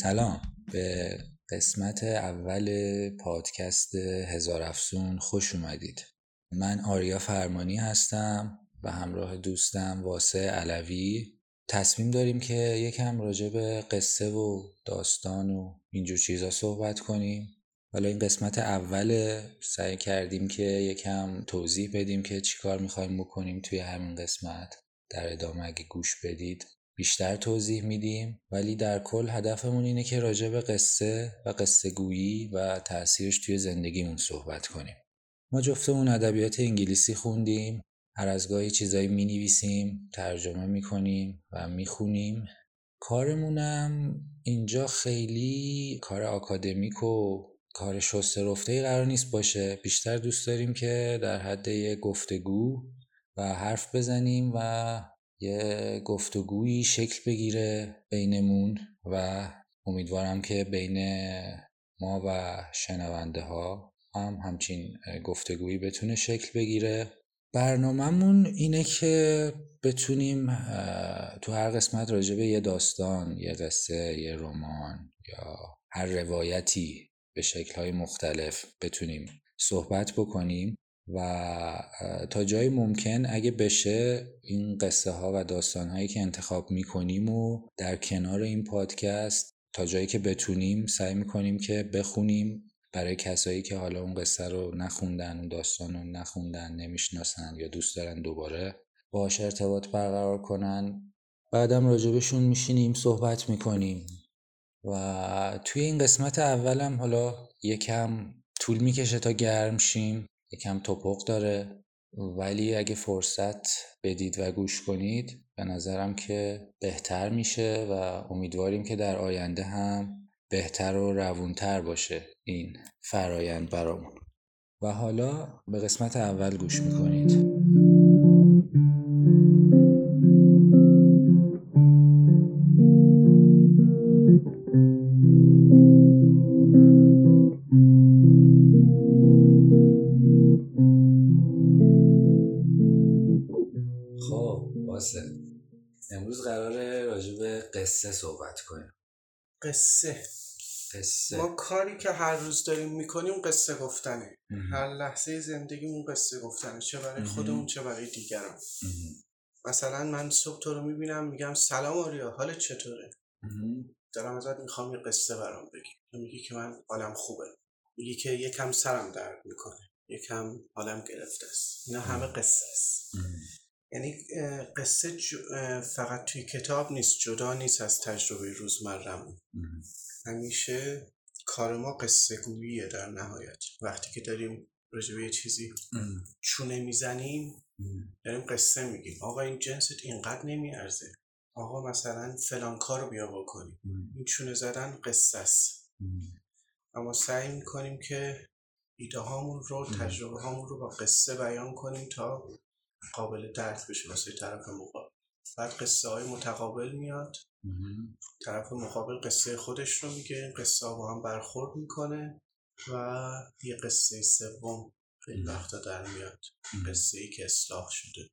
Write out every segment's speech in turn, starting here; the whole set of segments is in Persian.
سلام، به قسمت اول پادکست هزار افسون خوش اومدید. من آریا فرمانی هستم و همراه دوستم واسه علوی تصمیم داریم که یکم راجع به قصه و داستان و اینجور چیزا صحبت کنیم. حالا این قسمت اوله، سعی کردیم که یکم توضیح بدیم که چی کار میخوایم بکنیم توی همین قسمت. در ادامه اگه گوش بدید بیشتر توضیح میدیم، ولی در کل هدفمون اینه که راجع به قصه و قصه گویی و تأثیرش توی زندگیمون صحبت کنیم. ما جفتمون ادبیات انگلیسی خوندیم، هر از گاهی چیزایی مینویسیم، ترجمه میکنیم و میخونیم. کارمونم اینجا خیلی کار آکادمیک و کار شسته رفته‌ای قرار نیست باشه. بیشتر دوست داریم که در حد یه گفتگو و حرف بزنیم و یه گفتگویی شکل بگیره بینمون و امیدوارم که بین ما و شنونده ها هم همچین گفتگویی بتونه شکل بگیره. برنامه‌مون اینه که بتونیم تو هر قسمت راجع به یه داستان، یه قصه، یه رمان یا هر روایتی به شکل‌های مختلف بتونیم صحبت بکنیم و تا جای ممکن اگه بشه این قصه ها و داستان هایی که انتخاب میکنیم و در کنار این پادکست تا جایی که بتونیم سعی میکنیم که بخونیم برای کسایی که حالا اون قصه رو نخوندن، اون داستان رو نخوندن، نمیشناسن یا دوست دارن دوباره باهاش ارتباط برقرار کنن. بعدم راجبشون میشینیم صحبت میکنیم و توی این قسمت اولم حالا یکم طول میکشه تا گرم شیم، یکم توپق داره، ولی اگه فرصت بدید و گوش کنید به نظرم که بهتر میشه و امیدواریم که در آینده هم بهتر و روونتر باشه این فرایند برامون. و حالا به قسمت اول گوش میکنید. امروز قراره راجع به قصه صحبت کنیم. قصه ما کاری که هر روز داریم میکنیم قصه گفتنه. هر لحظه زندگیمون قصه گفتنه، چه برای خودمون چه برای دیگران. مثلا من صبح تو رو میبینم میگم سلام آریا، حالت چطوره؟ دارم ازت میخوام یه قصه برام بگی. تو میگی که من حالم خوبه، میگی که یکم سرم درد میکنه، یکم حالم گرفته است. اینا همه قصه است. یعنی قصه فقط توی کتاب نیست، جدا نیست از تجربه روزمره‌مون. همیشه کار ما قصه گوییه. در نهایت وقتی که داریم راجع به یه چیزی چونه میزنیم داریم قصه میگیم. آقا این جنست اینقدر نمیارزه، آقا مثلا فلان کارو بیا بکنیم. این چونه زدن قصه است. اما سعی میکنیم که ایده هامون رو، تجربه هامون رو با قصه بیان کنیم تا قابل درک بشه واسه طرف مقابل. بعد قصه های متقابل میاد، طرف مقابل قصه خودش رو میگه، این قصه ها با هم برخورد میکنه و یه قصه سوم خیلی وقتا در میاد، قصه ای که اصلاح شده.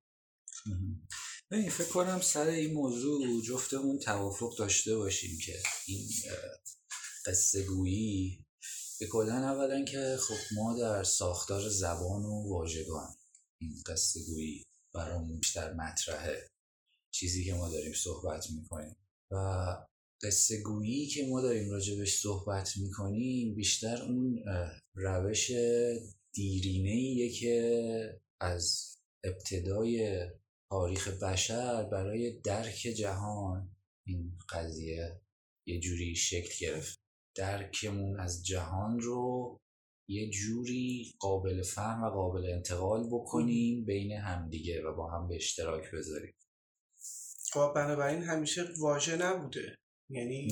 ببین فکر کنم سر این موضوع جفتمون توافق داشته باشیم که این قصه گویی به کلن اولا که خب ما در ساختار زبان و واژگان این قصه گویی برامون بیشتر مطرحه، چیزی که ما داریم صحبت میکنیم و قصه گویی که ما داریم راجبش صحبت میکنیم بیشتر اون روش دیرینه‌ایه که از ابتدای تاریخ بشر برای درک جهان این قضیه یه جوری شکل گرفت. درکمون از جهان رو یه جوری قابل فهم و قابل انتقال بکنیم بین همدیگه و با هم به اشتراک بذاریم. خب بنابراین همیشه واژه نبوده، یعنی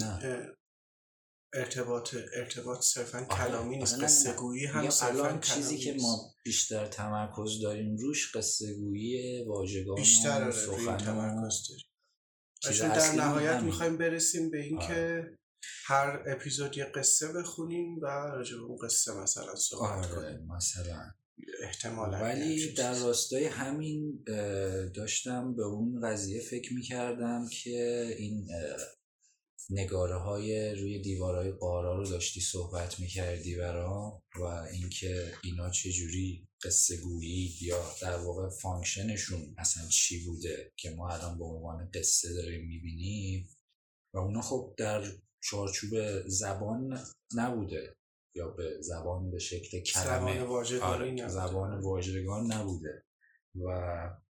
ارتباط صرفا کلامی نیست. قصه گویی هم صرفا کلامی چیزی که ما بیشتر تمرکز داریم روش قصه گویی واژگان بیشتر و سخن تمرکز داریم. چون در نهایت میخوایم برسیم به این که هر اپیزود یه قصه بخونیم و راجع به اون قصه مثلا صحبت کنیم مثلا احتمالاً. ولی در راستای همین داشتم به اون قضیه فکر میکردم که این نگاره های روی دیوارهای قارا رو داشتی صحبت میکردی برام و اینکه اینا چجوری قصه گویی یا در واقع فانکشنشون اصلا چی بوده که ما الان به عنوان قصه داریم میبینیم و اونا خب در چارچوب زبان نبوده یا به زبان به شکل کلمه زبان واژگان نبوده و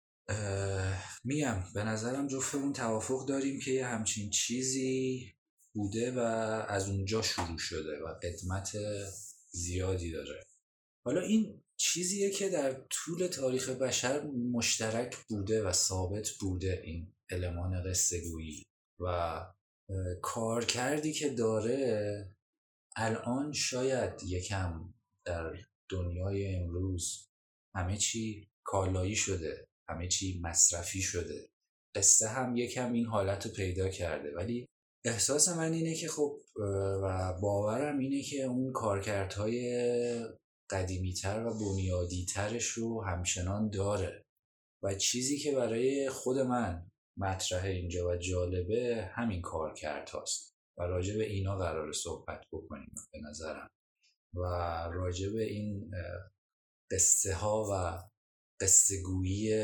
میگم به نظرم جفتمون توافق داریم که یه همچین چیزی بوده و از اونجا شروع شده و قدمت زیادی داره. حالا این چیزیه که در طول تاریخ بشر مشترک بوده و ثابت بوده، این المان قصه گویی و کارکردی که داره الان شاید یکم در دنیای امروز همه چی کالایی شده، همه چی مصرفی شده، قصه هم یکم این حالت پیدا کرده، ولی احساس من اینه که خب و باورم اینه که اون کارکردهای قدیمی‌تر و بنیادی‌ترش رو همچنان داره و چیزی که برای خود من مطرح اینجا و جالبه همین کارکرد هاست و راجع به اینا قراره صحبت بکنیم به نظرم و راجع به این قصه ها و قصه گویی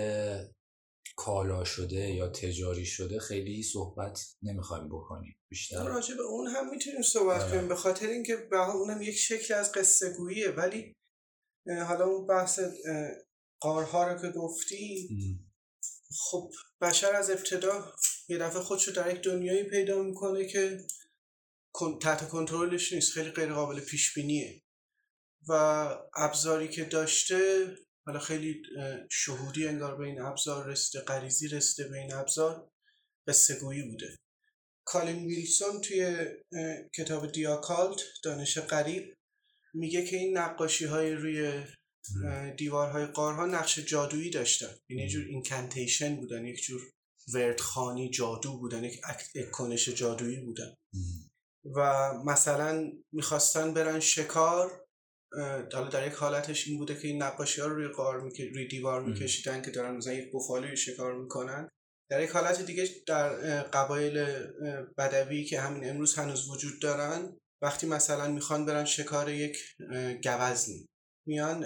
کالا شده یا تجاری شده خیلی صحبت نمیخوایم بکنیم بیشتر. راجع به اون هم میتونیم صحبت کنیم به خاطر اینکه اونم یک شکل از قصه گوییه، ولی حالا اون بحث قارها رو که گفتی خب بشر از ابتدا یه دفعه خودشو در یک دنیایی پیدا میکنه که تحت کنترلش نیست، خیلی غیر قابل پیش بینیه و ابزاری که داشته حالا خیلی شهودی انگار به این ابزار رسیده، غریزی رسیده به این ابزار، قصه گویی بوده. کالین ویلسون توی کتاب دی اکالت دانش غریب میگه که این نقاشی های روی دیوارهای غارها نقش جادویی داشتن، یعنی یه جور اینکانتیشن بودن، یک جور وردخوانی جادو بودن، یک کنش جادویی بودن و مثلا میخواستن برن شکار. حالا در یک حالتش این بوده که این نقاشی ها رو روی دیوار میکشیدن که دارن مثلا یک بوفالوی شکار میکنن. در یک حالت دیگه در قبایل بدوی که همین امروز هنوز وجود دارن، وقتی مثلا میخوان برن شکار یک گوزنی، میان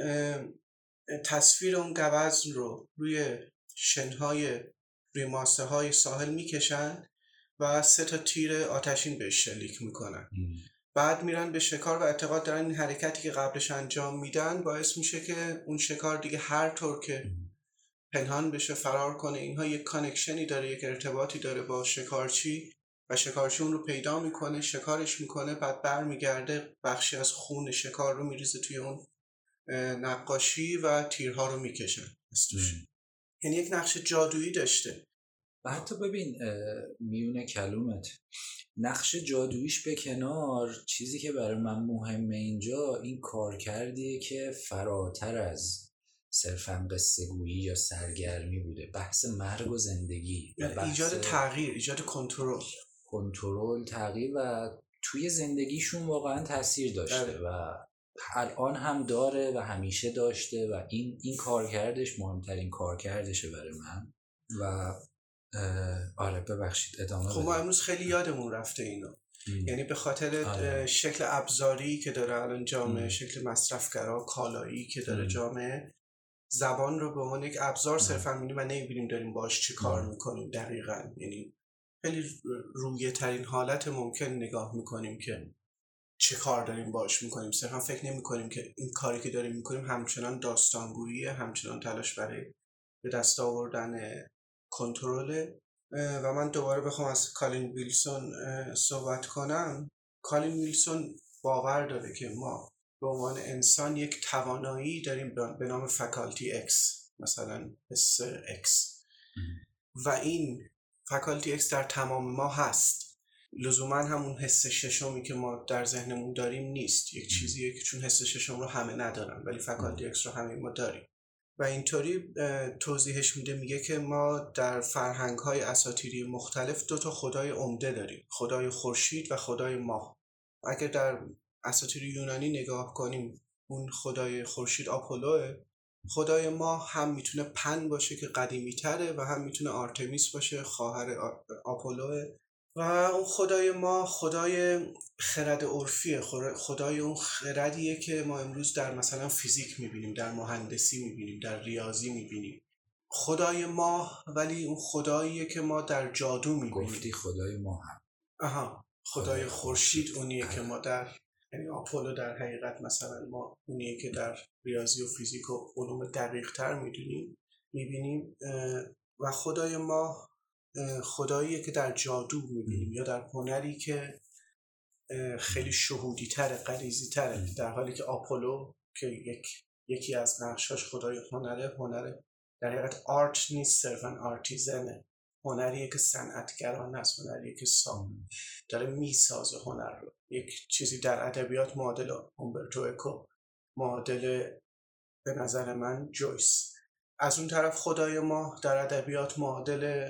تصویر اون گوزن رو روی شنهای روی ماسه های ساحل میکشن و 3 تیر آتشین بهش شلیک میکنن. بعد میرن به شکار و اعتقاد دارن این حرکتی که قبلش انجام میدن باعث میشه که اون شکار دیگه هر طور که پنهان بشه فرار کنه. اینها یک کانکشنی داره، یک ارتباطی داره با شکارچی و شکارچی اون رو پیدا میکنه، شکارش میکنه، بعد برمیگرده بخشی از خون شکار رو میریزه توی اون نقاشی و تیرها رو میکشن از توش. یعنی یک نقش جادویی داشته. و حتی ببین میونه کلومت نقش جادوییش به کنار، چیزی که برای من مهمه اینجا این کار کردیه که فراتر از صرفاً قصه گویی یا سرگرمی بوده، بحث مرگ و زندگی، یعنی ایجاد تغییر، ایجاد کنترل تغییر و توی زندگیشون واقعاً تاثیر داشته و الان هم داره و همیشه داشته و این کارکردش مهمترین کارکردشه برای من. و آره ببخشید ادامه خب ما امروز خیلی یادمون رفته اینو. یعنی به خاطر شکل ابزاری که داره الان جامعه، شکل مصرفگرا کالایی که داره جامعه، زبان رو به عنوان یک ابزار صرفا می‌بینیم و نمی‌بینیم داریم باهاش چی کار می‌کنیم دقیقاً. یعنی خیلی رویه ترین حالت ممکن نگاه می‌کنیم که چه کار داریم باهاش می‌کنیم، صرفا فکر نمی‌کنیم که این کاری که داریم می‌کنیم همچنان داستانگوییه، همچنان تلاش برای به دست آوردن کنترل. و من دوباره بخوام از کالین ویلسون صحبت کنم. کالین ویلسون باور داره که ما به عنوان انسان یک توانایی داریم به نام فکالتی اکس، مثلا حس اکس، و این فکالتی اکس در تمام ما هست. لزوما همون حس ششمی که ما در ذهنمون داریم نیست، یک چیزیه که چون حس ششم رو همه ندارن ولی فکالتی اکس رو همه ما داریم. و اینطوری توضیحش میده، میگه که ما در فرهنگ‌های اساطیری مختلف 2 خدای عمده داریم، خدای خورشید و خدای ماه. اگر در اساطیر یونانی نگاه کنیم، اون خدای خورشید آپولوه، خدای ماه هم میتونه پن باشه که قدیمی تره و هم میتونه آرتمیس باشه خواهر آپولوه و اون خدای ما خدای خرد عرفیه، خدای اون خردیه که ما امروز در مثلا فیزیک میبینیم، در مهندسی میبینیم، در ریاضی میبینیم. خدای ما ولی اون خداییه که ما در جادو میبینیم. گفتی خدای ما هم. خدای خورشید اونیه که ما در، یعنی آپولو در حقیقت مثلا ما اونیه که در ریاضی و فیزیک و علوم دقیق تر میبینیم. و خدای ما خداییه که در جادو میبینیم یا در هنری که خیلی شهودی تره، غریزی تره، در حالی که آپولو که یکی از نقشاش خدای هنره در حقیقت آرت نیست، صرفا آرتیزنه، هنریه که صنعتگران است، هنریه که داره میسازه هنر رو. یک چیزی در ادبیات معادل اومبرتو اکو، معادل به نظر من جویس. از اون طرف خدای ما در ادبیات معادل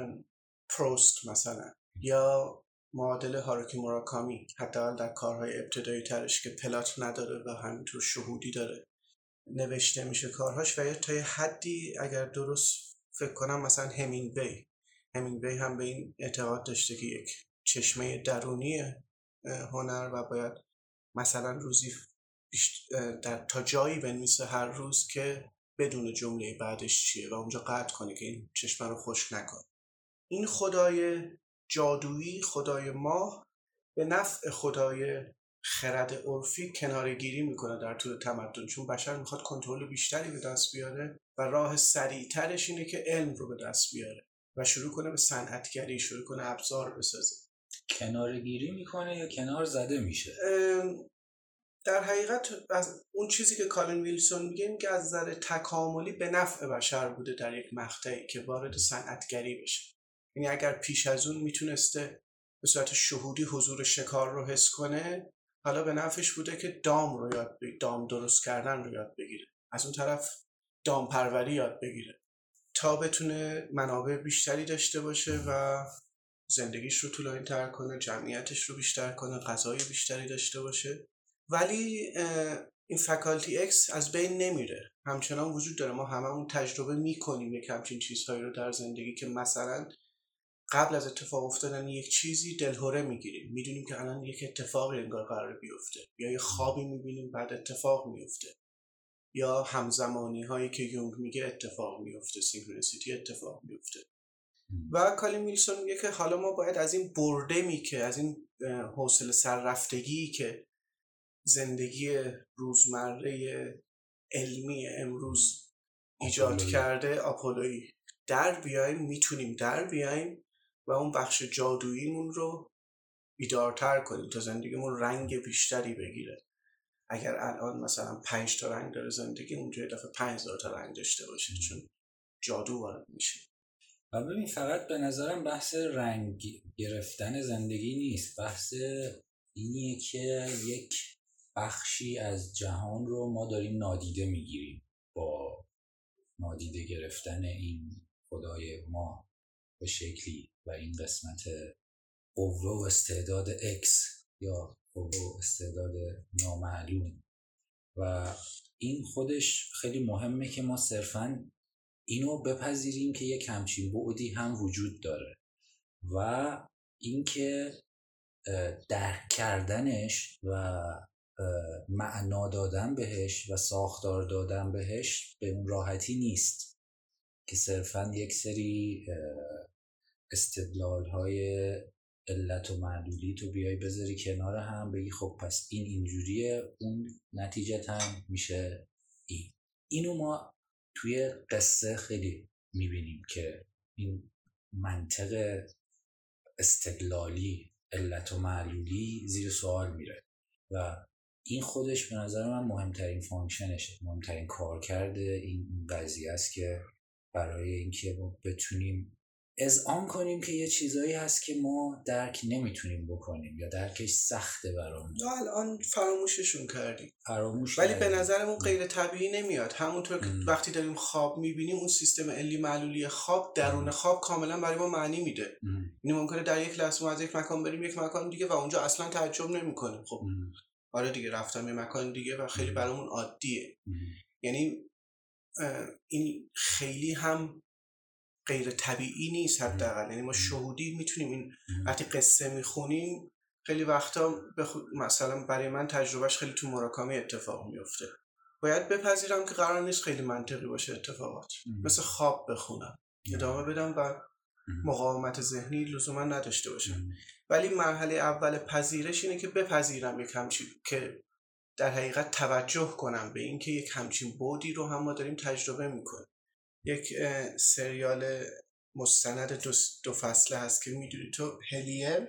پروست مثلا، یا معادل هاروکی موراکامی، حتی در کارهای ابتدایی ترش که پلات نداره و همینطور شهودی داره نوشته میشه کارهاش. و یا تا یه حدی اگر درست فکر کنم مثلا همینگوی هم به این اعتقاد داشته که یک چشمه درونی هنر و باید مثلا روزی تا جایی بنویسه هر روز که بدون جمله بعدش چیه و اونجا قطع کنه که این چشمه رو خشک نکنه. این خدای جادویی، خدای ماه، به نفع خدای خرد عرفی کناره‌گیری میکنه در طول تمدن، چون بشر میخواد کنترل بیشتری به دست بیاره و راه سریعترش اینه که علم رو به دست بیاره و شروع کنه به صنعتگری، شروع کنه ابزار بسازه. کناره‌گیری میکنه یا کنار زده میشه؟ در حقیقت از اون چیزی که کالین ویلسون میگه این که از نظر تکاملی به نفع بشر بوده در یک مقطعی که وارد صنعتگری بشه. یعنی اگر پیش از اون میتونسته به صورت شهودی حضور شکار رو حس کنه، حالا به نفعش بوده که دام درست کردن رو یاد بگیره، از اون طرف دام پروری یاد بگیره تا بتونه منابع بیشتری داشته باشه و زندگیش رو طولانی تر کنه، جمعیتش رو بیشتر کنه، غذای بیشتری داشته باشه. ولی این فکالتی اکس از بین نمیره، همچنان وجود داره. ما هممون تجربه میکنیم یک همچین چیزهایی رو در زندگی که مثلا قبل از اتفاق افتادن یک چیزی دلهره میگیریم، میدونیم که الان یک اتفاقی انگار قراره بیفته، یا یه خوابی میبینیم بعد اتفاق میفته، یا همزمانی هایی که یونگ میگه اتفاق میفته، سینکرونیسیتی اتفاق میفته. و کالین ویلسون میگه که حالا ما باید از این بردمی که از این حوصله سررفتگی که زندگی روزمره علمی امروز ایجاد کرده، آپولویی، در بیایم، میتونیم در بیایم و اون بخش جادوییمون رو بیدارتر کنیم تا زندگیمون رنگ بیشتری بگیره. اگر الان مثلا 5 تا رنگ داره زندگی، اونجا یه دفعه 5000 تا رنگ داشته باشه، چون جادو وارد میشه. و ببین فقط به نظرم بحث رنگ گرفتن زندگی نیست، بحث اینیه که یک بخشی از جهان رو ما داریم نادیده میگیریم با نادیده گرفتن این خدای ما به شکلی و این قسمت قوه و استعداد اکس یا قوه و استعداد نامعلوم. و این خودش خیلی مهمه که ما صرفاً اینو بپذیریم که یک همچین بعدی هم وجود داره و اینکه درک کردنش و معنا دادن بهش و ساختار دادن بهش به اون راحتی نیست که صرفاً یک سری استدلال‌های علت و معلولی تو بیای بذاری کنار هم بگی خب پس این اینجوریه، اون نتیجتاً میشه اینو ما توی قصه خیلی میبینیم که این منطق استدلالی علت و معلولی زیر سوال میره و این خودش به نظر من مهمترین فانکشنشه، مهمترین کارکرد این قضیه است که برای اینکه ما بتونیم اذعان کنیم که یه چیزایی هست که ما درک نمیتونیم بکنیم یا درکش سخته برامون. الان فراموششون کردیم. ولی به نظرمون غیر طبیعی نمیاد. همونطور که وقتی داریم خواب میبینیم، اون سیستم علی معلولی خواب درون خواب کاملا برای ما معنی میده. یعنی ممکنه در یک لحظه ما از یک مکان بریم یک مکان دیگه و اونجا اصلا تعجب نمیکنیم. خب آره دیگه رفتم یه مکان دیگه و خیلی برامون عادیه. یعنی این خیلی هم غیر طبیعی نیست حداقل. یعنی ما شهودی میتونیم این وقتی قصه میخونیم خیلی وقتا مثلا برای من تجربهش خیلی تو موراکامی اتفاق میفته، باید بپذیرم که قرار نیست خیلی منطقی باشه اتفاقات، مثل خواب بخونم ادامه بدم و مقاومت ذهنی لزوما نداشته باشم. ولی مرحله اول پذیرش اینه که بپذیرم یک همچین، که در حقیقت توجه کنم به این که یک همچین بعدی رو هم ما داریم تجربه میکنیم. یک سریال مستند دو فصله هست که میدونی تو، هلیر.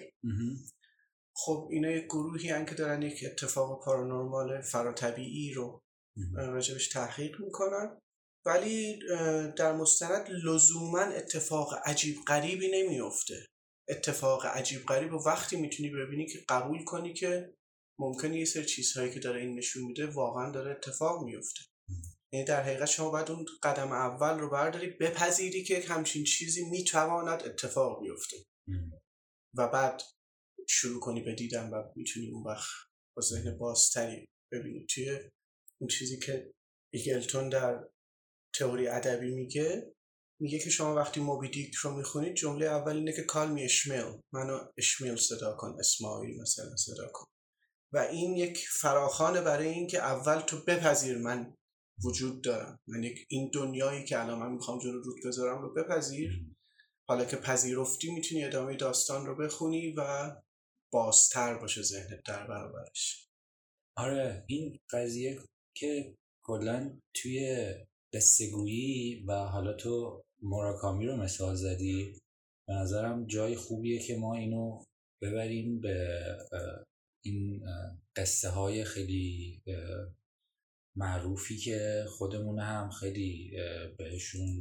خب اینا یک گروهی هستن که دارن یک اتفاق پارانورمال فراتبیعی رو راجبش تحقیق میکنن، ولی در مستند لزوما اتفاق عجیب غریبی نمیفته. اتفاق عجیب غریب رو وقتی میتونی ببینی که قبول کنی که ممکنه یه سری چیزهایی که داره این نشون میده واقعا داره اتفاق میفته. یعنی در حقیقت شما باید اون قدم اول رو برداری، بپذیری که همچین چیزی میتواند اتفاق بیفته و بعد شروع کنی به دیدن و میتونی اون وقت با ذهن بازتری ببینی. توی اون چیزی که ایگلتون در تئوری ادبی میگه که شما وقتی موبی دیک رو میخونید جمله اول اینه که کال می اشمیل، منو اشمیل صدا کن، اسماعیل مثلا صدا کن. و این یک فراخوانه برای این که اول تو بپذیر من وجود دارم، من این دنیایی که الان من میخوام جلو رود بذارم رو بپذیر. حالا که پذیرفتی میتونی ادامه داستان رو بخونی و بازتر باشه ذهنت در برابرش. آره، این قضیه که کلا توی قصه‌گویی و حالا تو موراکامی رو مثال زدی، به نظرم جای خوبیه که ما اینو ببریم به این قصه های خیلی معروفی که خودمون هم خیلی بهشون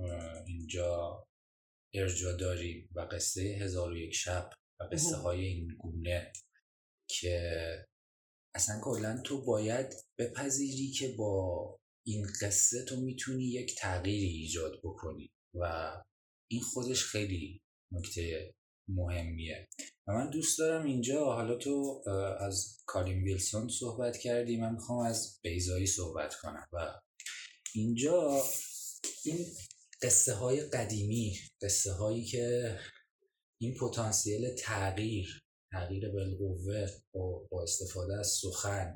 اینجا ارجاع داریم و قصه 1001 شب و قصه های این گونه که اصلا کلا تو باید بپذیری که با این قصه تو میتونی یک تغییری ایجاد بکنی و این خودش خیلی نکته مهمیه. و من دوست دارم اینجا، حالا تو از کالین ویلسون صحبت کردی، من میخوام از بیضایی صحبت کنم. و اینجا این قصه های قدیمی، قصه هایی که این پتانسیل تغییر بالقوه با استفاده از سخن،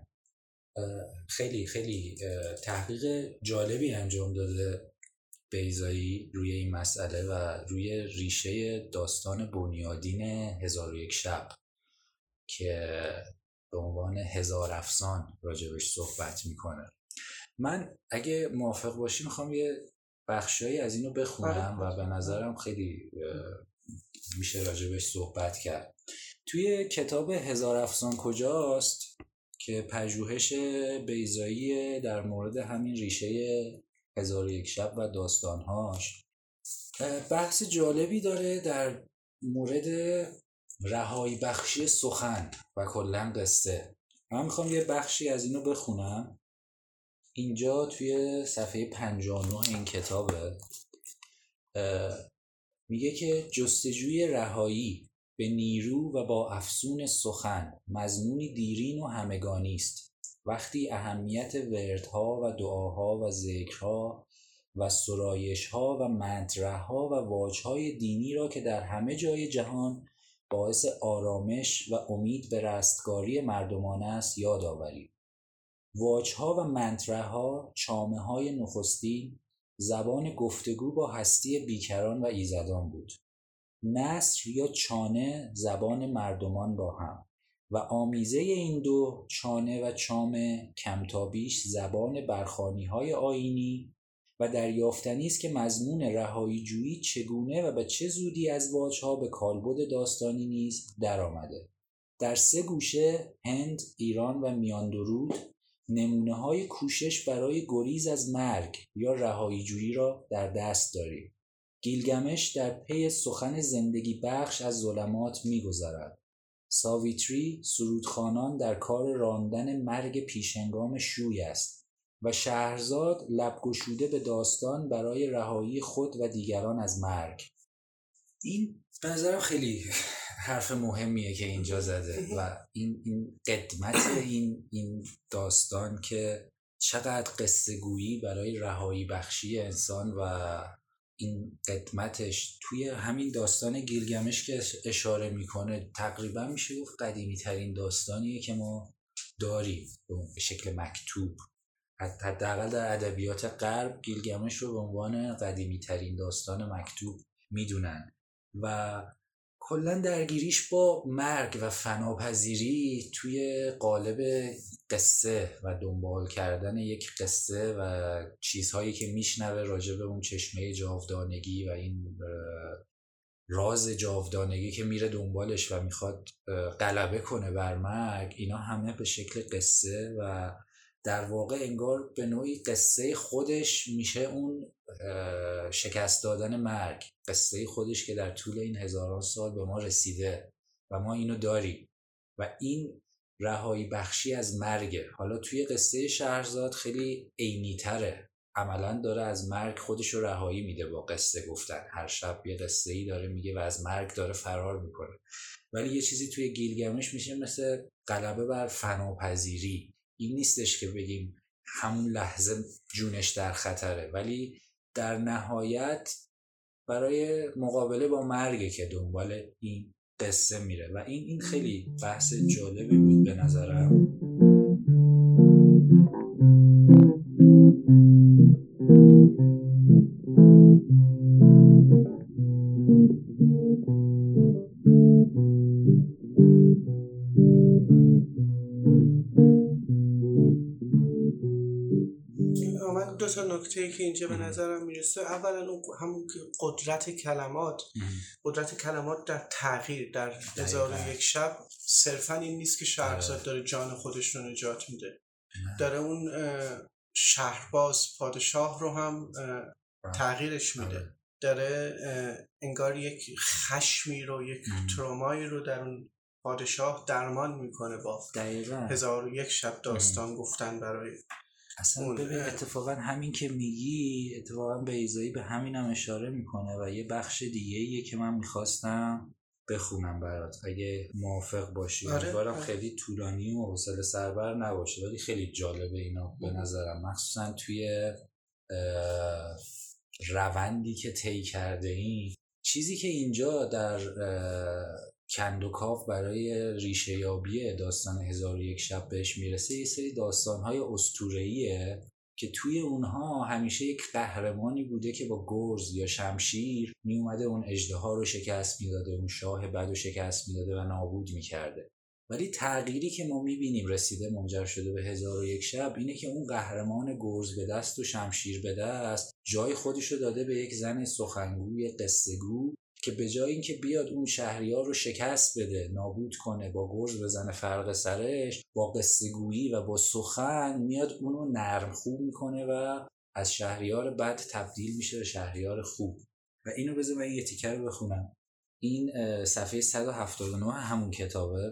خیلی خیلی تحقیق جالبی انجام داده بیضایی روی این مسئله و روی ریشه داستان بنیادین 1001 شب که به عنوان 1000 افسان راجبش صحبت میکنه. من اگه موافق باشی میخوام یه بخشایی از اینو بخونم و به نظرم خیلی میشه راجبش صحبت کرد. توی کتاب 1000 افسان کجاست که پژوهش بیضایی در مورد همین ریشه 1001 شب و داستانهاش، بحث جالبی داره در مورد رهایی بخشی سخن و کلا قصه. من میخوام یه بخشی از اینو بخونم. اینجا توی صفحه 59 این کتابه، میگه که جستجوی رهایی به نیرو و با افسون سخن مضمونی دیرین و همگانی است. وقتی اهمیت وردها و دعاها و ذکرها و سرایشها و منترها و واجهای دینی را که در همه جای جهان باعث آرامش و امید به رستگاری مردمان است یاد آورید. واجها و منترها چامه‌های نخستین زبان گفتگو با هستی بیکران و ایزدان بود. نثر یا چانه زبان مردمان با هم و آمیزه این دو چانه و چامه کمتابیش زبان برخوانی‌های آیینی و دریافتنی است که مضمون رهایی جویی چگونه و به چه زودی از واجها به کالبد داستانی نیز در آمده. در 3 گوشه، هند، ایران و میان درود، نمونه‌های کوشش برای گریز از مرگ یا رهایی جویی را در دست داریم. گیلگمش در پی سخن زندگی بخش از ظلمات می‌گذرد. ساویتری سرودخوانان در کار راندن مرگ پیشنگام شوی است و شهرزاد لب گشوده به داستان برای رهایی خود و دیگران از مرگ. این به نظرم خیلی حرف مهمیه که اینجا زده و این قدمت این داستان که چقدر قصه گویی برای رهایی بخشی انسان و این قدمتش توی همین داستان گیلگمش که اشاره میکنه تقریبا میشه گفت قدیمی ترین داستانیه که ما داریم به شکل مکتوب. حداقل در ادبیات غرب گیلگمش رو به عنوان قدیمی ترین داستان مکتوب میدونن و کلا درگیریش با مرگ و فناپذیری توی قالب قصه و دنبال کردن یک قصه و چیزهایی که میشنوه راجع به اون چشمه جاودانگی و این راز جاودانگی که میره دنبالش و میخواد غلبه کنه بر مرگ، اینا همه به شکل قصه و در واقع انگار به نوعی قصه خودش میشه اون شکست دادن مرگ، قصه خودش که در طول این هزاران سال به ما رسیده و ما اینو داریم و این رهایی بخشی از مرگه. حالا توی قصه شهرزاد خیلی عینی‌تره، عملاً داره از مرگ خودش رو رهایی میده با قصه گفتن، هر شب یه قصه‌ای داره میگه و از مرگ داره فرار میکنه. ولی یه چیزی توی گیلگمش میشه مثل غلبه بر فناپذیری، این نیستش که بگیم همون لحظه جونش در خطره، ولی در نهایت برای مقابله با مرگه که دنبال این قصه میره و این خیلی بحث جالبی بود به نظرم. من دو تا نکته که اینجا به نظرم میرسه، اولا همون قدرت کلمات در تغییر در 1001 شب صرفا این نیست که شهرزاد داره جان خودش رو نجات میده، داره اون شهرباز پادشاه رو هم تغییرش میده، داره انگار یک خشمی رو، یک ترومایی رو در اون پادشاه درمان میکنه با 1001 شب داستان گفتن برای اصلا. ببین اتفاقا همین که میگی اتفاقا بیضایی به همین هم اشاره میکنه و یه بخش دیگه ایه که من میخواستم بخونم برات اگه موافق باشی. امیدوارم خیلی طولانی و حوصله سربر نباشه، ولی خیلی جالبه اینا به نظرم، مخصوصا توی روندی که طی کرده این چیزی که اینجا در کندوکاو برای ریشه یابی داستان 1001 شب بهش میرسه یه سری داستان‌های اسطوره‌ایه که توی اونها همیشه یک قهرمانی بوده که با گرز یا شمشیر میومده اون اژدها رو شکست میداده، اون شاه بد رو شکست میداده و نابود میکرده. ولی تغییری که ما میبینیم رسیده منجر شده به 1001 شب اینه که اون قهرمان گرز به دست و شمشیر به دست جای خودش رو داده به یک زن سخنگوی قصه‌گو که به جای اینکه بیاد اون شهریار رو شکست بده، نابود کنه، با گرز بزنه فرق سرش، با قصه‌گویی و با سخن میاد اونو نرمخو میکنه و از شهریار بد تبدیل میشه به شهریار خوب. و اینو بذار من یه تیکه رو بخونم. این صفحه 179 همون کتابه.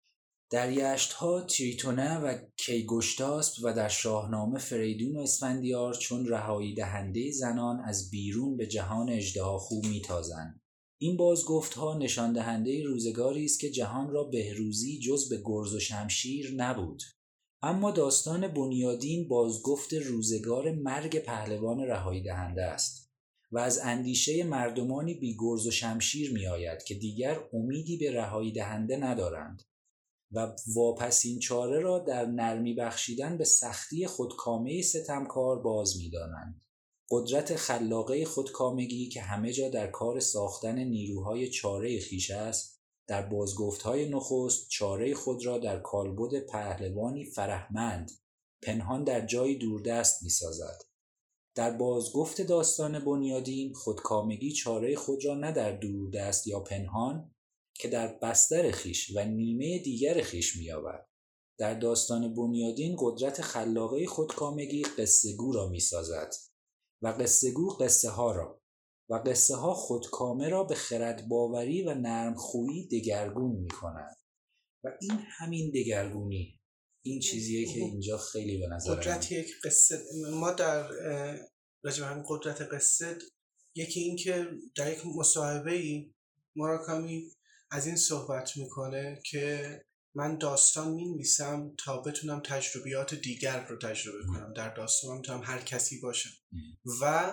در یشت‌ها تریتونه و کیگوشتاسپ و در شاهنامه فریدون و اسفندیار چون رهایی دهنده زنان از بیرون به جهان اژدهاخو میتازند. این بازگفت‌ها نشان دهنده روزگاری است که جهان را بهروزی جز به گرز و شمشیر نبود. اما داستان بنیادین بازگفت روزگار مرگ پهلوان رهایی دهنده است و از اندیشه مردمانی بی گرز و شمشیر می آید که دیگر امیدی به رهایی دهنده ندارند و واپسین چاره را در نرمی بخشیدن به سختی خودکامه ستمکار باز می دانند. قدرت خلاقه خودکامگی که همه جا در کار ساختن نیروهای چاره خویش است، در بازگفت‌های نخست چاره خود را در کالبد پهلوانی فرهمند پنهان در جای دوردست می‌سازد. در بازگفت داستان بنیادین خودکامگی چاره خود را نه در دوردست یا پنهان که در بستر خویش و نیمه دیگر خویش می‌یابد. در داستان بنیادین قدرت خلاقه خودکامگی قصه‌گو را می‌سازد و قصه‌گو قصه ها را و قصه ها خودکامه را به خرد باوری و نرمخویی دگرگون می کنند. و این همین دگرگونی این چیزیه که اینجا خیلی به نظر قدرت یک قصه. ما در راجع به همین قدرت قصه یکی این که در یک مصاحبه‌ای موراکامی از این صحبت میکنه که من داستان می‌نویسم تا بتونم تجربیات دیگر رو تجربه کنم، در داستان میتونم هر کسی باشم و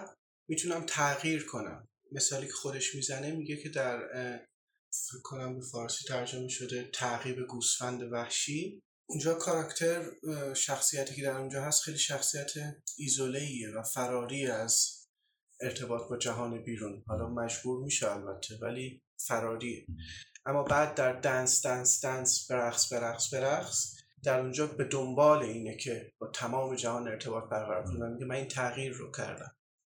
میتونم تغییر کنم. مثالی که خودش میزنه میگه که در فکر کنم به فارسی ترجمه شده تعقیب گوسفند وحشی، اونجا کاراکتر شخصیتی که در اونجا هست خیلی شخصیت ایزوله‌ایه و فراری از ارتباط با جهان بیرون. حالا مجبور میشه البته ولی فراریه. اما بعد در دنس برقص در اونجا به دنبال اینه که با تمام جهان ارتباط برقرار کنه. میگه من این تغییر رو کردم.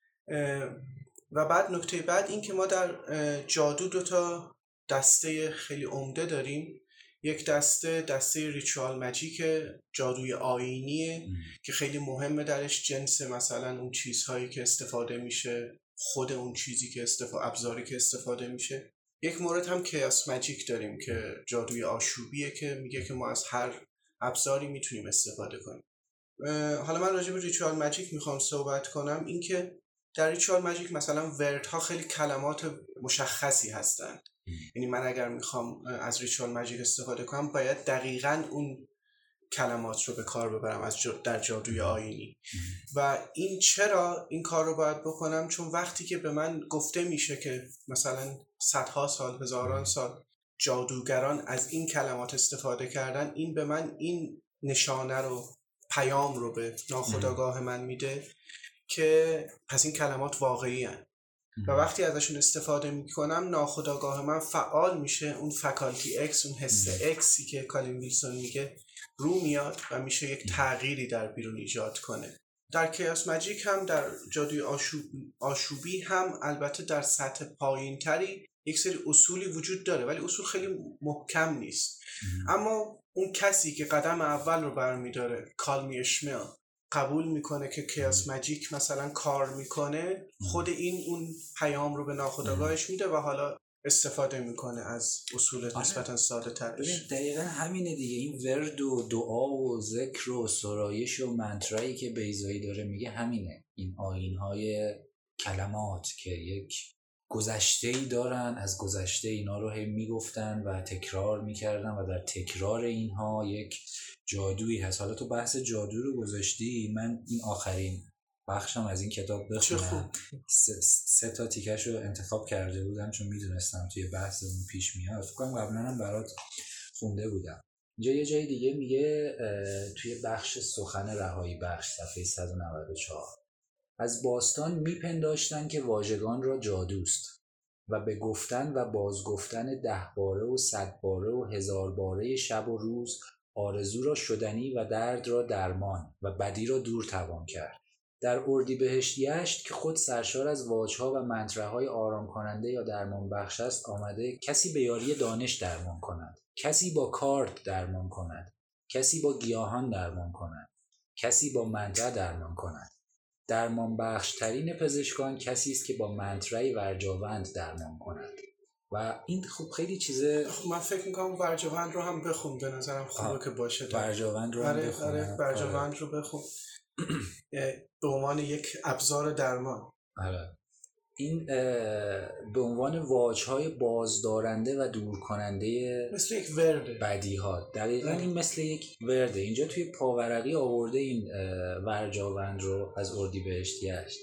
و بعد نکته بعد این که ما در جادو 2 تا دسته خیلی عمده داریم. یک دسته ریچوال ماجیک، جادوی آیینیه که خیلی مهمه درش جنس مثلا اون چیزهایی که استفاده میشه، خود اون چیزی که ابزاری که استفاده میشه. یک مورد هم کیاس ماجیک داریم که جادوی آشوبیه که میگه که ما از هر ابزاری میتونیم استفاده کنیم. حالا من راجع به ریچوال ماجیک میخوام صحبت کنم. این که در ریچوال ماجیک مثلا وردها خیلی کلمات مشخصی هستند. یعنی من اگر میخوام از ریچوال ماجیک استفاده کنم باید دقیقاً اون کلمات رو به کار ببرم در جادوی آیینی. و این چرا این کار رو باید بکنم؟ چون وقتی که به من گفته میشه که مثلا صدها سال، هزاران سال جادوگران از این کلمات استفاده کردن، این به من این نشانه رو، پیام رو به ناخودآگاه من میده که پس این کلمات واقعی هستند. و وقتی ازشون استفاده میکنم ناخودآگاه من فعال میشه، اون فکالتی اکس، اون حس اکسی که کالین ویلسون میگه رو میاد و میشه یک تغییری در بیرون ایجاد کنه. در کیاس ماجیک هم، در جادوی آشوبی هم البته در سطح پایین تری یک سری اصولی وجود داره ولی اصول خیلی محکم نیست. اما اون کسی که قدم اول رو برمیداره، کالمی اشمیل، قبول میکنه که کیاس ماجیک مثلا کار میکنه، خود این اون پیام رو به ناخودآگاهش میده و حالا استفاده میکنه از اصول نسبتا ساده ترش. دقیقا همینه دیگه. این ورد و دعا و ذکر و سرایش و منترایی که بیضایی داره میگه همینه. این آیین‌های کلمات که یک گذشته‌ای دارن، از گذشته اینا رو هم میگفتن و تکرار میکردن و در تکرار اینها یک جادویی هست. حالا تو بحث جادو رو گذاشتی، من این آخرین بخشم از این کتاب بخونم. 3 تا تیکش رو انتخاب کرده بودم چون میدونستم توی بحثمون پیش میاد. فکر کنم قبلا هم برات خونده بودم. اینجا یه جای دیگه میگه توی بخش سخن رهایی بخش صفحه 194 از باستان میپنداشتن که واژگان را جادوست و به گفتن و بازگفتن 10 باره و 100 باره و 1000 باره شب و روز آرزو را شدنی و درد را درمان و بدی را دور توان کرد. در اردیبهشت یشت که خود سرشار از واجها و منترهای آرام کننده یا درمان بخش است آمده کسی به یاری دانش درمان کند، کسی با کارد درمان کند، کسی با گیاهان درمان کند، کسی با منتر درمان کند. درمان بخش ترین پزشکان کسی است که با منترای ورجاوند درمان کند. و این خوب خیلی چیزه. من فکر میکنم ورجاوند رو هم بخون، به نظرم خوبه که باشه. ورجاوند رو هم بخون. ورجاوند رو بخون به عنوان یک ابزار درمان. این به عنوان واجهای بازدارنده و دور کننده مثل یک ورده بدیهات. دقیقاً این مثل یک ورده. اینجا توی پاورقی آورده این ورجاوند رو از اردیبهشت یشت.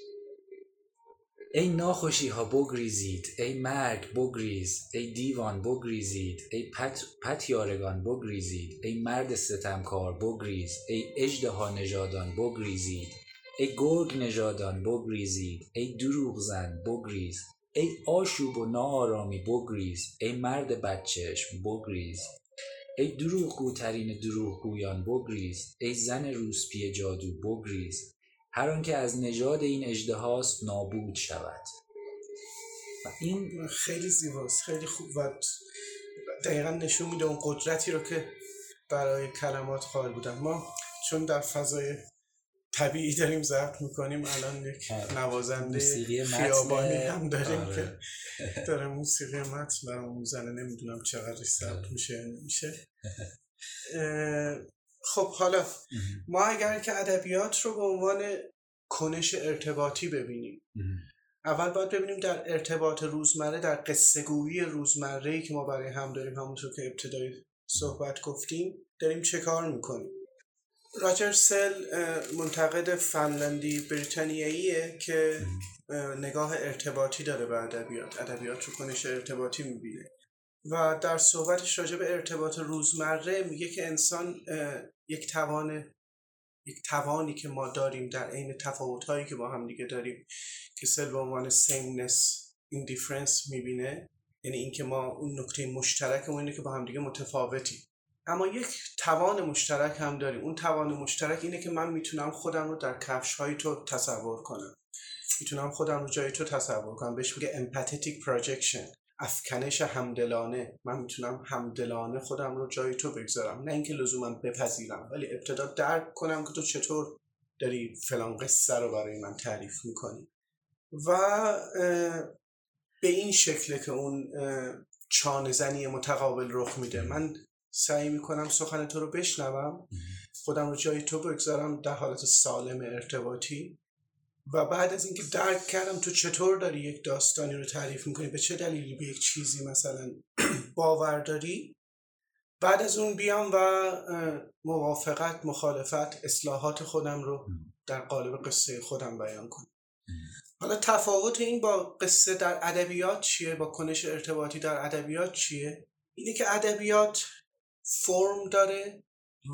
ای ناخوشی ها بگریزید، ای مرگ بگریز، ای دیوان بگریزید، ای پتیارگان بگریزید، ای مرد ستمکار بگریز، ای اژدها نژادان بگریزید، ای گرگ نژادان بگریزید، ای دروغ زن بگریز، ای آشوب و ناآرامی بگریز، ای مرد بدچشم بگریز، ای دروغگوترین دروغگویان بگریز، ای زن روسپی جادو بگریز، هر آنکه از نژاد این اژدهاست نابود شود. و این خیلی زیباست، خیلی خوب و دقیقا نشون میده اون قدرتی رو که برای کلمات قائل بودن. ما چون در فضای طبیعی داریم ضبط میکنیم، الان یک نوازنده خیابانی هم داریم که داره موسیقی متن برامون میزنه. نمیدونم چقدرش ضبط میشه نمیشه. خب حالا ما اگر که ادبیات رو به عنوان کنش ارتباطی ببینیم، اول باید ببینیم در ارتباط روزمره، در قصه گویی روزمره‌ای که ما برای هم داریم، همونطور که ابتدای صحبت گفتیم، داریم چه کار میکنیم. راجر سل منتقد فنلندی بریتانیاییه که نگاه ارتباطی داره به ادبیات رو کنش ارتباطی میبینه و در صحبتش راجع به ارتباط روزمره میگه که انسان یک توانی که ما داریم در عین تفاوت‌هایی که با هم دیگه داریم که سل به عنوان sameness indifference میبینه، یعنی این که ما اون نکته مشترکمون اینه که با هم دیگه متفاوتیم، اما یک توان مشترک هم داریم. اون توان مشترک اینه که من میتونم خودم رو در کفش‌های تو تصور کنم، میتونم خودم رو جای تو تصور کنم. بهش میگه empathetic projection، افکنش همدلانه. من میتونم همدلانه خودم رو جای تو بگذارم، نه اینکه لزوما بپذیرم، ولی ابتدا درک کنم که تو چطور داری فلان قصه رو برای من تعریف میکنی. و به این شکله که اون چانه زنی متقابل رخ میده. من سعی میکنم سخن تو رو بشنوم، خودم رو جای تو بگذارم در حالت سالم ارتباطی، و بعد از اینکه درک کردم تو چطور داری یک داستانی رو تعریف میکنی، به چه دلیلی به یک چیزی مثلا باور داری، بعد از اون بیام و موافقت، مخالفت، اصلاحات خودم رو در قالب قصه خودم بیان کنم. حالا تفاوت این با قصه در ادبیات چیه، با کنش ارتباطی در ادبیات چیه؟ اینه که ادبیات فرم داره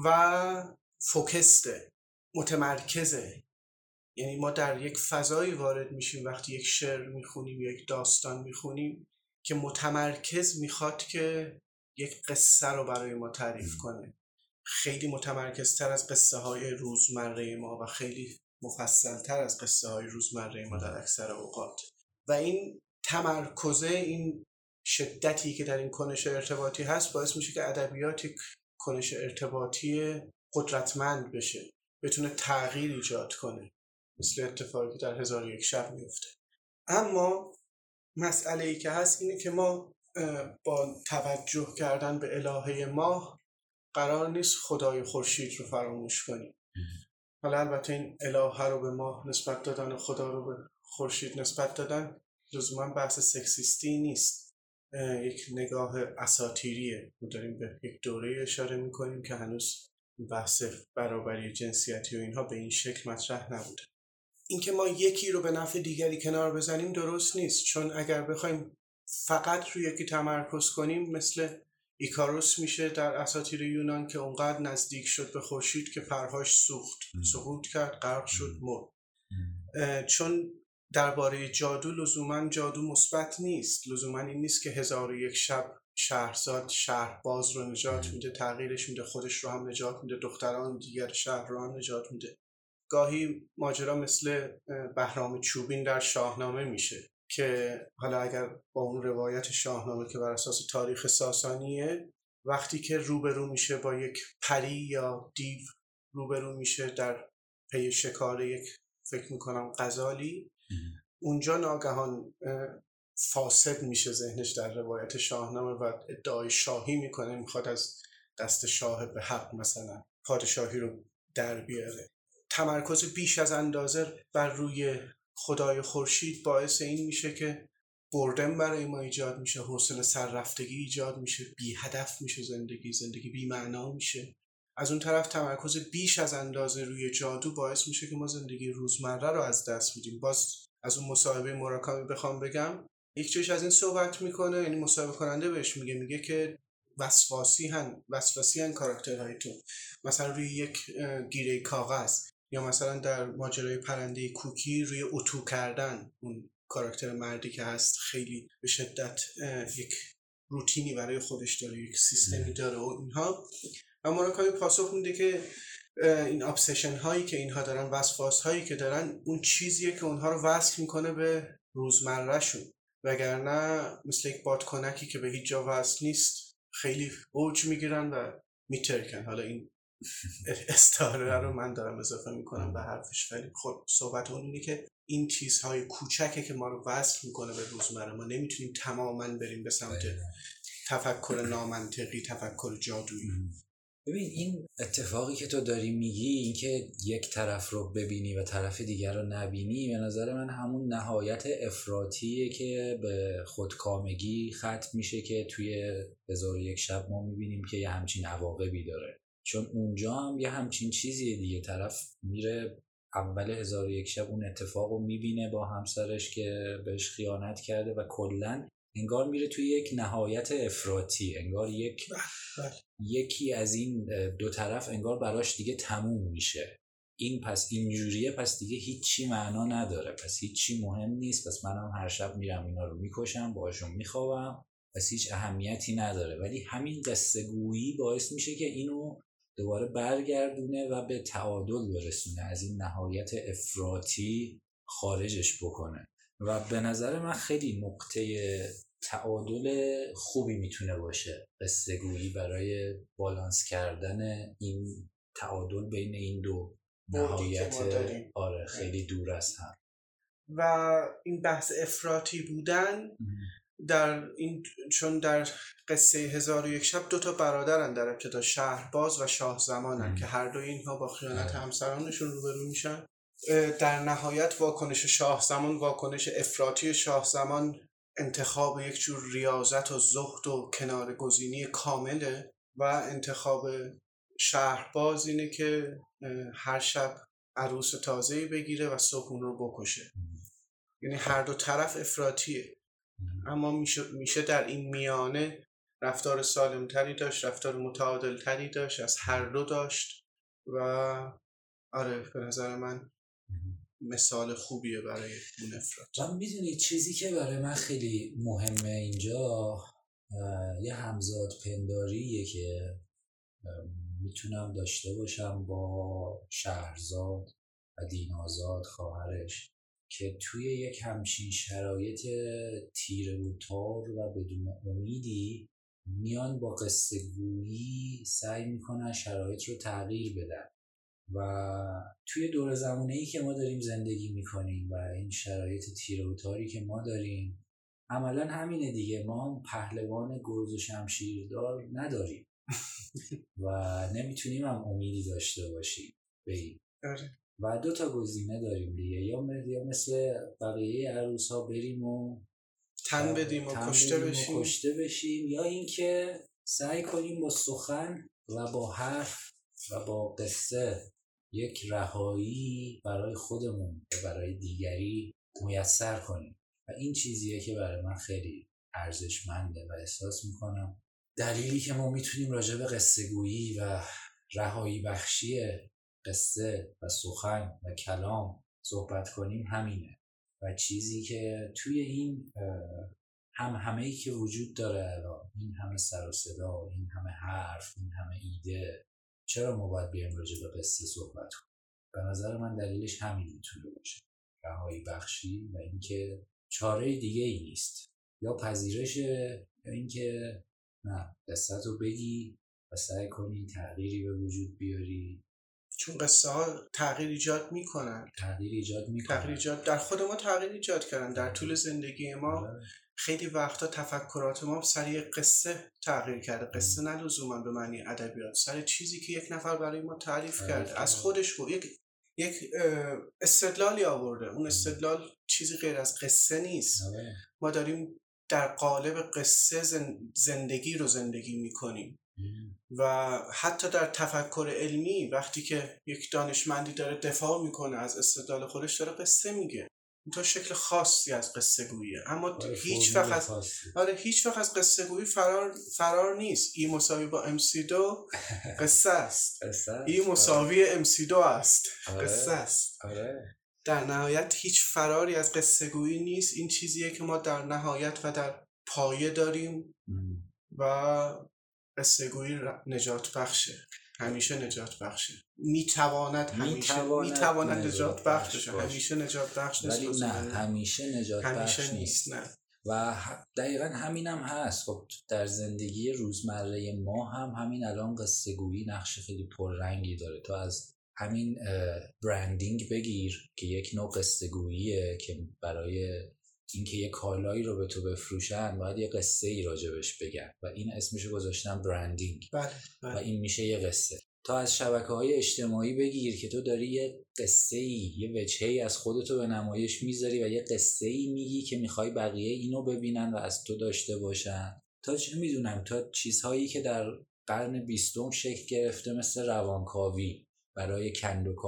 و فوکسته، متمرکزه. یعنی ما در یک فضایی وارد میشیم وقتی یک شعر میخونیم، یک داستان میخونیم که متمرکز میخواد که یک قصه رو برای ما تعریف کنه، خیلی متمرکزتر از قصه های روزمره ما و خیلی مفصلتر از قصه های روزمره ما در اکثر اوقات. و این تمرکزه، این شدتی که در این کنش ارتباطی هست، باعث میشه که ادبیات یک کنش ارتباطی قدرتمند بشه، بتونه تغییر ایجاد کنه، مثل اتفاقی که در 1001 شب میفته. اما مسئله ای که هست اینه که ما با توجه کردن به الهه ماه قرار نیست خدای خورشید رو فراموش کنیم. حالا البته این الهه رو به ماه نسبت دادن، خدا رو به خورشید نسبت دادن، لزوما بحث سکسیستی نیست، یک نگاه اساطیریه. ما داریم به یک دوره اشاره میکنیم که هنوز بحث برابری جنسیتی و اینها به این شکل مطرح نبوده. اینکه ما یکی رو به نفع دیگری کنار بزنیم درست نیست، چون اگر بخوایم فقط روی یکی تمرکز کنیم مثل ایکاروس میشه در اساطیر یونان که اونقدر نزدیک شد به خورشید که پرهاش سوخت، سقوط کرد، غرق شد، مرد. چون درباره جادو لزوما جادو مثبت نیست، لزوما این نیست که 1001 شب شهرزاد شهرباز رو نجات میده، تغییرش میده، خودش رو هم نجات میده، دختران دیگر شهر رو هم نجات میده. گاهی ماجرا مثل بهرام چوبین در شاهنامه میشه که حالا اگر با اون روایت شاهنامه که بر اساس تاریخ ساسانیه، وقتی که روبرو میشه با یک پری یا دیو، روبرو میشه در پی شکار یک، فکر میکنم غزالی، اونجا ناگهان فاسد میشه ذهنش در روایت شاهنامه و ادعای شاهی میکنه، میخواد از دست شاه به حق مثلا پادشاهی رو در بیاره. تمرکز بیش از اندازه بر روی خدای خورشید باعث این میشه که بردن برای ما ایجاد میشه، حوصله سررفتگی ایجاد میشه، بی هدف میشه زندگی بی معنا میشه. از اون طرف تمرکز بیش از اندازه روی جادو باعث میشه که ما زندگی روزمره رو از دست میدیم. باز از اون مصاحبه موراکامی بخوام بگم، یک جایش از این صحبت میکنه، یعنی مصاحبه کننده بهش میگه که وسواسی هن کاراکترهای تو، مثلا روی یک گیره کاغذ، یا مثلا در ماجرای پرنده کوکی روی اتو کردن. اون کاراکتر مردی که هست خیلی به شدت یک روتینی برای خودش داره، یک سیستمی داره و اینها. و موراکامی پاسخ میده که این ابسشن هایی که اینها دارن، وسواس هایی که دارن، اون چیزیه که اونها رو وصل میکنه به روزمره شون، وگرنه مثل یک بادکنکی که به هیچ جا وصل نیست خیلی اوج میگیرن و میترکن. حالا این استعاره رو من دارم اضافه میکنم به حرفش، ولی خب صحبت اون اینه که این چیزهای کوچکه که ما رو وصل میکنه به روزمره. ما نمیتونیم تماما بریم به سمت تفکر نامنطقی، تفکر جادویی. ببین این اتفاقی که تو داری میگی، این که یک طرف رو ببینی و طرف دیگر رو نبینی، به نظر من همون نهایت افراطیه که به خودکامگی ختم میشه که توی 1001 شب ما میبینیم که یه همچین عواقبی داره. چون اونجا هم یه همچین چیزیه دیگه، طرف میره اول 1001 شب اون اتفاق رو میبینه با همسرش که بهش خیانت کرده و کلن انگار میره توی یک نهایت افراطی، انگار یکی از این دو طرف انگار براش دیگه تموم میشه. این پس اینجوریه، پس دیگه هیچی معنا نداره، پس هیچی مهم نیست، پس منم هر شب میرم اینا رو میکشم، باهاشون میخوابم، پس هیچ اهمیتی نداره. ولی همین قصه گویی باعث میشه که اینو دوباره برگردونه و به تعادل برسونه، از این نهایت افراطی خارجش بکنه. و به نظر من خیلی نقطه تعادل خوبی میتونه باشه قصه گویی برای بالانس کردن این تعادل بین این دو نهایت. آره خیلی دور از هم. و این بحث افراطی بودن در این، چون در قصه 1001 شب 2 برادرن در ابتدا، شهرباز و شاه زمانن که هر دو اینها با خیانت همسرانشون روبرو میشن. در نهایت واکنش شاه زمان، واکنش افراطی شاه زمان انتخاب یک جور ریاضت و زهد و کنارگزینی کامله و انتخاب شهرباز اینه که هر شب عروس تازه‌ای بگیره و صبح اون رو بکشه. یعنی هر دو طرف افراطیه، اما میشه در این میانه رفتار سالمتری داشت، رفتار متعادلتری داشت، از هر دو داشت. و آره به نظر من مثال خوبیه برای اون افراط. و میدونی چیزی که برای من خیلی مهمه اینجا، یه همزاد پنداریه که میتونم داشته باشم با شهرزاد و دینازاد خواهرش، که توی یک همچین شرایط تیره و تار و بدون امیدی میان با قصه گویی سعی میکنن شرایط رو تغییر بدن. و توی دور زمانه‌ای که ما داریم زندگی میکنیم و این شرایط تیره و تاری که ما داریم، عملا همینه دیگه، ما پهلوان گرز و شمشیردار نداریم و نمیتونیم هم امیدی داشته باشیم به این. و 2 گزینه داریم دیگه، یا مثل بقیه عروس ها بریم و تن بدیم و کشته بشیم، یا اینکه سعی کنیم با سخن و با حرف و با قصه یک رهایی برای خودمون و برای دیگری میسر کنیم. و این چیزیه که برای من خیلی ارزشمنده و احساس میکنم دلیلی که ما میتونیم راجع به قصه گویی و رهایی بخشی قصه و سخن و کلام صحبت کنیم همینه. و چیزی که توی این همه‌ای که وجود داره الان، این همه سر و صدا، این همه حرف، این همه ایده، چرا ما باید بیایم راجع به قصه صحبت کنیم؟ به نظر من دلیلش همین میتونه باشه، رهایی بخشی و اینکه چاره دیگه ای نیست، یا پذیرشه یا اینکه نه، قصه رو بگی و سعی کنی تغییری به وجود بیاری. چون قصه ها تغییر ایجاد میکنن. در خود ما تغییر ایجاد کردن. در طول زندگی ما خیلی وقتا تفکرات ما سر یک قصه تغییر کرده. قصه نه لزوما به معنی ادبیات، سر چیزی که یک نفر برای ما تعریف کرده، از خودش یک استدلالی آورده. اون استدلال چیزی غیر از قصه نیست. ما داریم در قالب قصه زندگی رو زندگی میکنیم. و حتی در تفکر علمی وقتی که یک دانشمندی داره دفاع میکنه از استدلال خودش، داره قصه میگه. این تا شکل خاصی از قصه گوییه، اما هیچ وقت از قصه گویی فرار نیست. ای مساوی با MC2 قصه است. ای مساوی MC2 است قصه است. در نهایت هیچ فراری از قصه گویی نیست. این چیزیه که ما در نهایت و در پایه داریم و قصه گویی نجات بخشه، همیشه نجات بخشه. میتواند نجات بخش بشه، همیشه نجات بخش نیست، ولی نه همیشه نجات بخش نیست. نه. و دقیقا همینم هست. خب در زندگی روزمره ما هم همین الان قصه گویی نقش خیلی پررنگی داره. تو از همین برندینگ بگیر که یک نوع قصه گوییه که برای اینکه یه کالایی رو به تو بفروشن باید یه قصه ای راجبش بگن و این اسمشو گذاشتن برندینگ. بله. و این میشه یه قصه. تا از شبکه‌های اجتماعی بگیر که تو داری یه قصه‌ای، یه وجهی از خودتو به نمایش میذاری و یه قصه‌ای میگی که میخوای بقیه اینو ببینن و از تو داشته باشن، تا چه میدونم، تا چیزهایی که در قرن 20 شکل گرفته مثل روانکاوی برای کندوکاو.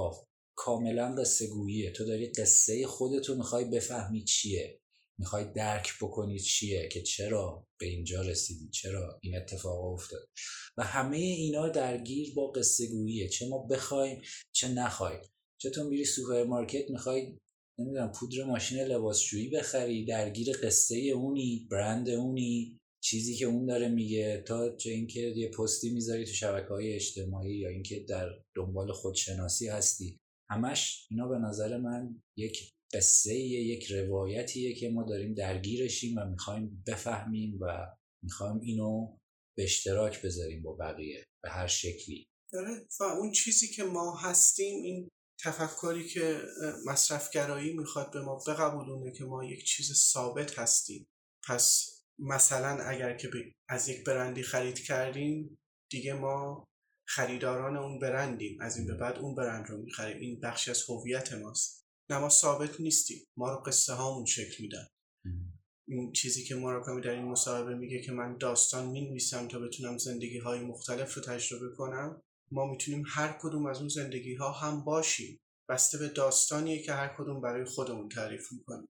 کاملا قصه گوییه. تو داری قصه خودتو میخوای بفهمی چیه، میخوای درک بکنی چیه، که چرا به اینجا رسیدی، چرا این اتفاق افتاد. و همه اینا درگیر با قصه گوییه، چه ما بخوایم چه نخوایم. چه تو میری سوپرمارکت میخوای نمیدونم پودر ماشین لباسشویی بخری، درگیر قصه اونی، برند اونی، چیزی که اون داره میگه، تا چه اینکه یه پستی میذاری تو شبکه‌های اجتماعی یا اینکه در دنبال خودشناسی هستی. همش اینا به نظر من یک قصه، یک روایتیه که ما داریم درگیرشیم و میخوایم بفهمیم و میخوایم اینو به اشتراک بذاریم با بقیه به هر شکلی. و اون چیزی که ما هستیم، این تفکری که مصرفگرایی میخواد به ما بقبولونه که ما یک چیز ثابت هستیم. پس مثلا اگر که از یک برندی خرید کردیم، دیگه ما خریداران اون برندیم، از این به بعد اون برند رو میخریم، این بخشی از هویت ماست. نه، ما ثابت نیستیم، ما رو قصه هامون شکل میدن. این چیزی که مراکمی در این مصاحبه میگه که من داستان مینویسم تا بتونم زندگی های مختلف رو تجربه کنم، ما میتونیم هر کدوم از اون زندگی ها هم باشیم، بسته به داستانیه که هر کدوم برای خودمون تعریف میکنیم.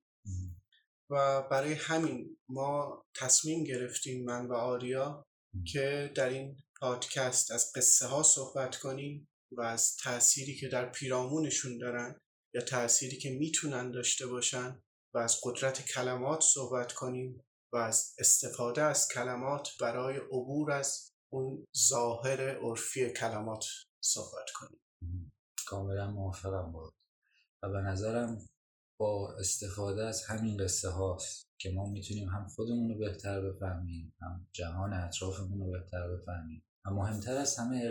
و برای همین ما تصمیم گرفتیم، من و آریا، که در این پادکست از قصه ها صحبت کنیم و از تأثیری که در پیرامونشون دارن یا تأثیری که میتونن داشته باشن و از قدرت کلمات صحبت کنیم و از استفاده از کلمات برای عبور از اون ظاهر عرفی کلمات صحبت کنیم. کاملا موافقم باهات و به نظرم با استفاده از همین قصه هاست که ما میتونیم هم خودمون رو بهتر بفهمیم، هم جهان اطرافمون رو بهتر بفهمیم و مهمتر از همه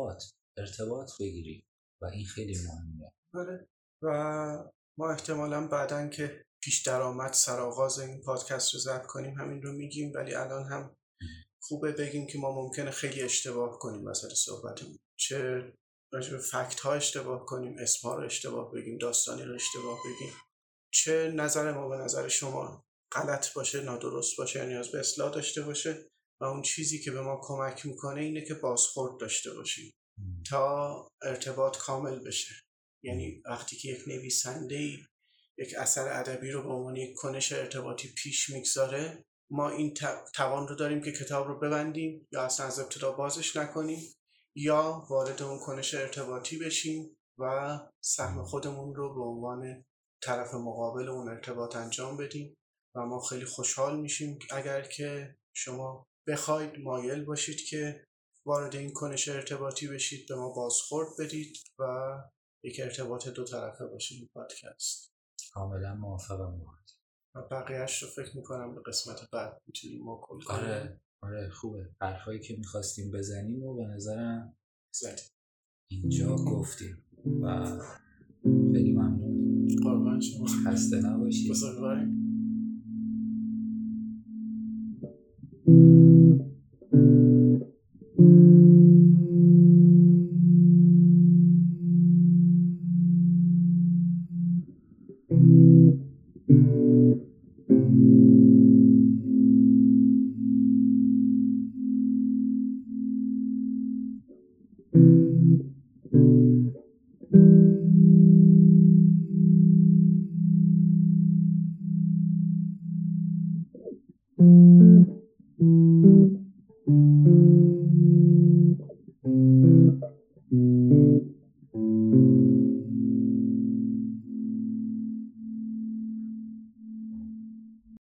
ارتباط بگیریم و این خیلی مهمه. آره. و ما احتمالاً بعدن که پیش درآمد سرآغاز این پادکست رو ضبط کنیم همین رو میگیم، ولی الان هم خوبه بگیم که ما ممکنه خیلی اشتباه کنیم وسط صحبتمون، چه راجع به فکت ها اشتباه کنیم، اسم ها رو اشتباه بگیم، داستانی رو اشتباه بگیم، چه نظر ما به نظر شما غلط باشه، نادرست باشه، نیاز به اصلاح داشته باشه. و اون چیزی که به ما کمک میکنه اینه که بازخورد داشته باشیم تا ارتباط کامل بشه. یعنی وقتی که یک نویسنده‌ای یک اثر ادبی رو به عنوان یک کنش ارتباطی پیش میگذاره، ما این توان رو داریم که کتاب رو ببندیم یا اصلا از ابتدا بازش نکنیم یا وارد اون کنش ارتباطی بشیم و سهم خودمون رو به عنوان طرف مقابل اون ارتباط انجام بدیم. و ما خیلی خوشحال میشیم اگر که شما بخواید، مایل باشید که وارد این کنش ارتباطی بشید، به ما بازخورد بدید و یک ارتباط دو طرفه باشه این پادکست. کاملا موافقم باهات و بقیه‌اش رو فکر میکنم به قسمت بعد میتونیم موکول کنیم. آره خوبه. حرفایی که میخواستیم بزنیم و به نظرم زدیم اینجا گفتیم و خیلی ممنون. قربان شما، خسته نباشید. بزرگواریم.